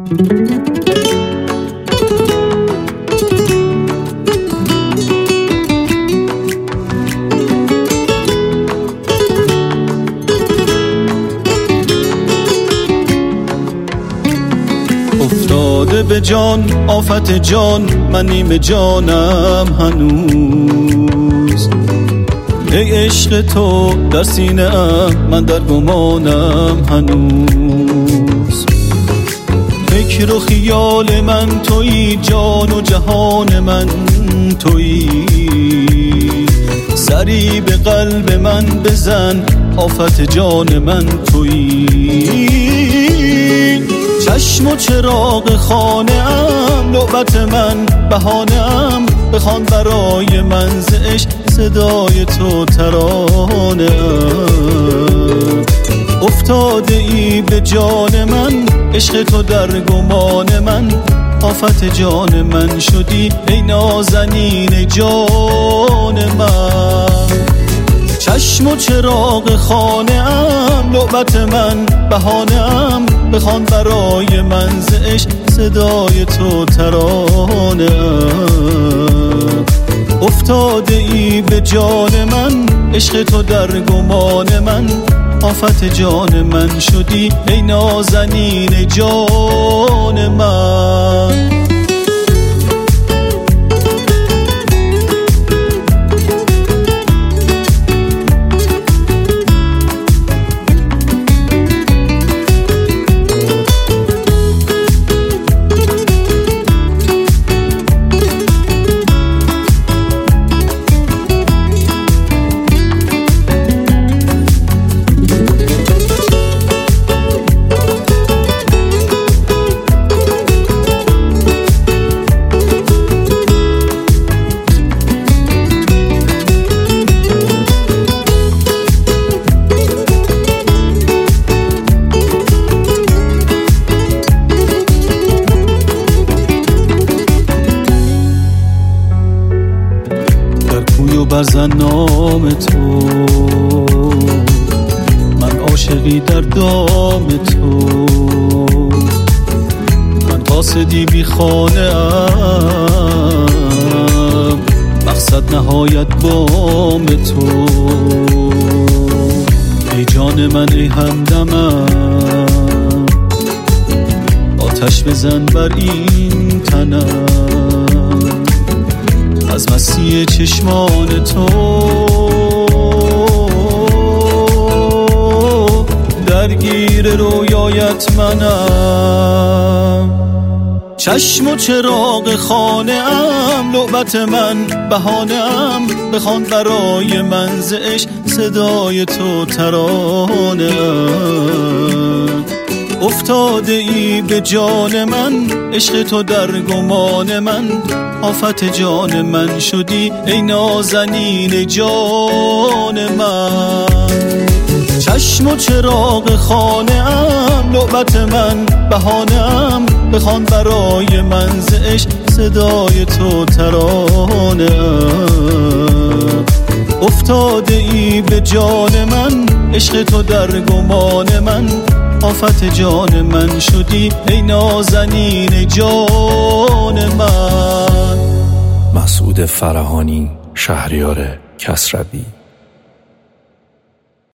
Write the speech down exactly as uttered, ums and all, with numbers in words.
افتاده به جان آفت جان، من نیم جانم هنوز. ای عشق تو در سینه ام، من در گمانم هنوز. فکر و خیال من تویی، جان و جهان من تویی. سری به قلب من بزن، آفت جان من تویی. چشم و چراغ خانه ام، نوبت من بهانه ام. بخوان برای من ز عشق صدای تو ترانه ام. افتاده ای به جان من، عشق تو در گمان من. آفت جان من شدی ای نازنین جان من. چشم و چراغ خانه ام، نوبت من بهانه ام. بخوان برای من ز عشق صدای تو ترانه ام. افتاده ای به جان من، عشق تو در گمان من. آفت جان من شدی ای نازنین جان من. برزن نام تو، من عاشقی در دام تو. من قاصدی بی خانه ام، مقصد نهایت بام تو. ای جان من ای همدمم، آتش بزن بر این تنم. از مسیح چشمان تو درگیر رویایت منم. چشم و چراغ خانه ام، نوبت من بهانه ام. بخوان برای من ز عشق صدای تو ترانه ام. افتاده ای به جان من، عشق تو در گمان من. آفت جان من شدی ای نازنین جان من. چشم و چراغ خانه ام، نوبت من بهانه ام. بخوان برای من ز عشق صدای تو ترانه ام. افتاده ای به جان من، عشق تو در گمان من. آفت جان من شدی ای نازنین جان من. مسعود فرهانی، شهریار کسروی.